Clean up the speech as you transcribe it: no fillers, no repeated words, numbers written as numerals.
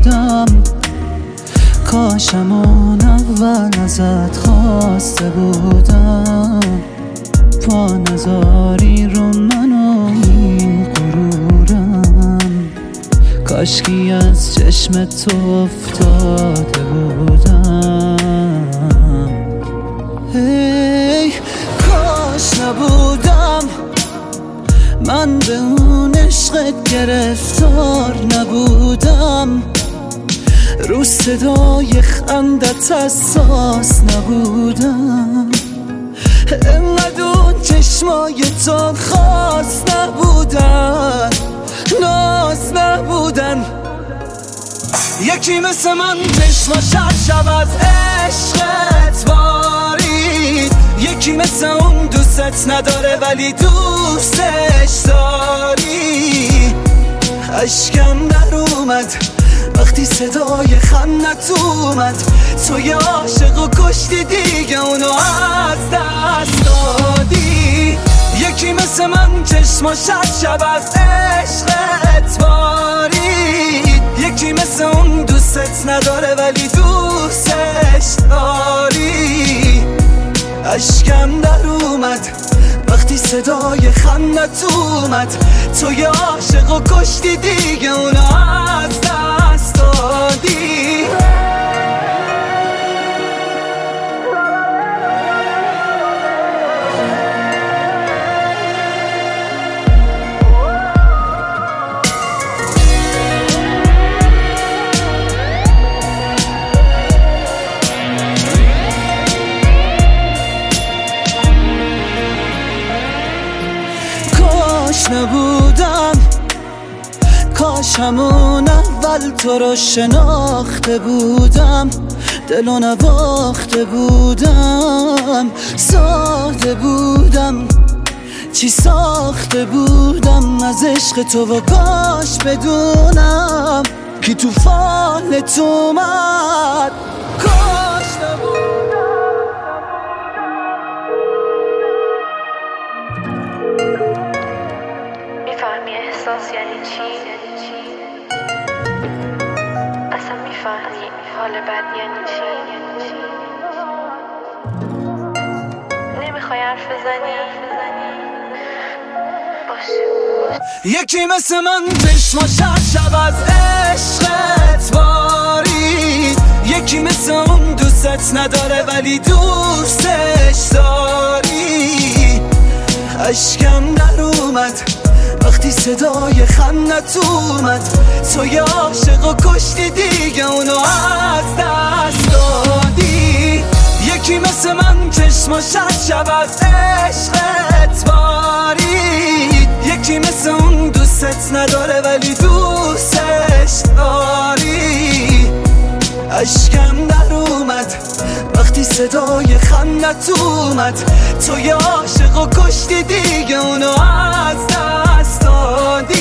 بودم، کاشم اون اول ازت خواسته بودم. پا نذاری رو من و این غرورم، کاشکی از چشم تو افتاده بودم. هی کاش نبودم من به اون عشقت گرفتار نبودم، رو صدای خندت حساس نبودم، انقدر اون چشمای تو خاص نبودن، ناز نبودن. یکی مثل من چشماش شب از عشقت بارید، یکی مثل اون دوستت نداره ولی دوستش داری. اشکم در اومد وقتی صدای خندت اومد، توی عاشق و کشتی دیگه اونو از دست دادی. یکی مثل من چشماش شب از عشقت بارید، یکی مثل اون دوستت نداره ولی دوستش داری. اشکم در اومد وقتی صدای خندت اومد، توی عاشق و کشتی دیگه اونو از دست دادی. کاش نبودم، کاش همون اول تو رو شناخته بودم، دلو نواخته بودم، ساخته بودم، چی ساخته بودم از عشق تو. و کاش بدونم کی تو فالت اومد. کاش نبودم. میفهمی احساس یعنی چی؟ اصلا میفهمی حال بد یعنی چی؟ نمیخوای حرف بزنی؟ باشه. یکی مثل من چشماش شب از عشقت بارید، یکی مثل اون دوستت نداره ولی دوستش داری. اشکم در اومد وقتی صدای خندت اومد، توی عاشق و کشتی دیگه اونو از دست دادی. یکی مثل من چشماش شب از عشقت بارید، یکی مثل اون دوستت نداره ولی دوستش داری. اشکم در اومد وقتی صدای خندت اومد، توی عاشق و کشتی دیگه اونو از دست دادی.